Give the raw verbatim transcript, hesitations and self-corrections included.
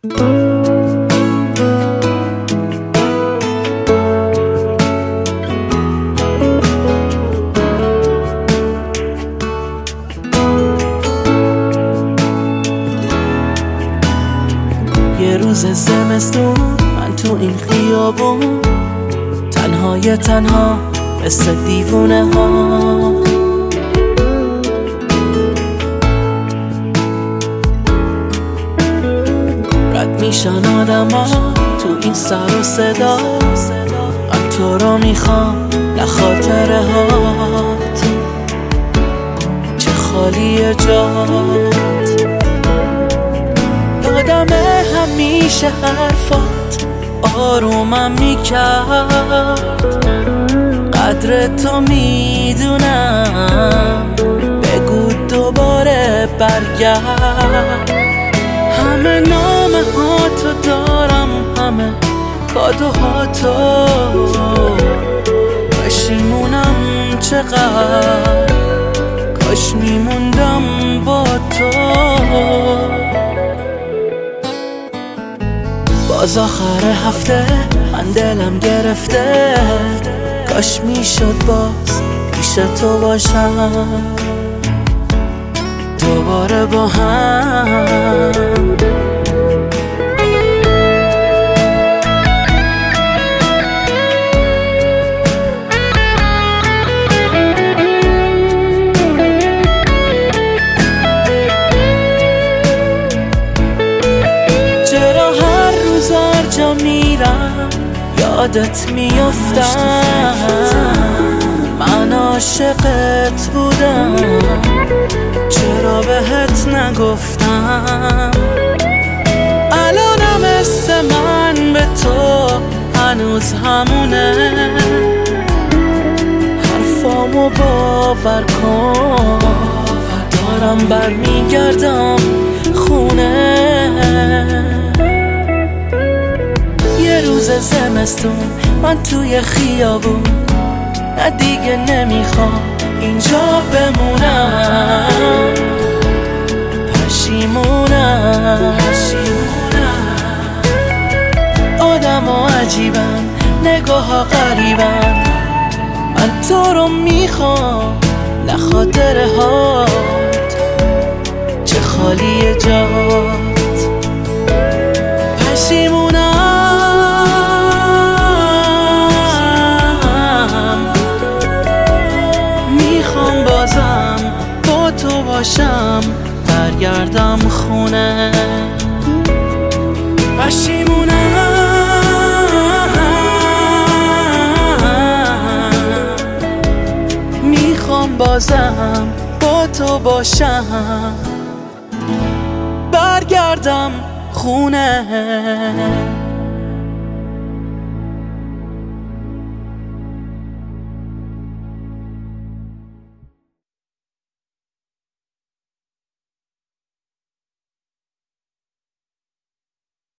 یه روز زمستون من تو این خیابون تنهای تنها مثل دیوونه ها رد میشن آدم ها تو این سر و صدا. من تو رو میخوام نه خاطره هات چه خالی جات. یادم همیشه حرفات آرومم میکرد. قدر تو میدونم بگو دوباره برگرد. همه نامه ها تو دارم همه کادوها تو. پشیمونم چقدر کاش میموندم با تو. باز آخر هفته من دلم گرفته. کاش میشد باز پیش تو باشم دوباره با هم. چرا هر روز هر جا میرم یادت میافتم. من عاشقت بودم چرا بهت نگفتم. الانم مثل من به تو هنوز همونه. حرفامو باور کن دارم برمیگردم خونه. یه روز زمستون من توی خیابون نه دیگه نمیخوام اینجا بمونم. پشیمونم آدم ها عجیبن نگاه ها غریبن. من تو رو میخوام نه خاطره هات چه خالی جات. پشیمونم میخوام بازم با تو باشم برگردم خونه. پشیمونم میخوام بازم با تو باشم برگردم خونه.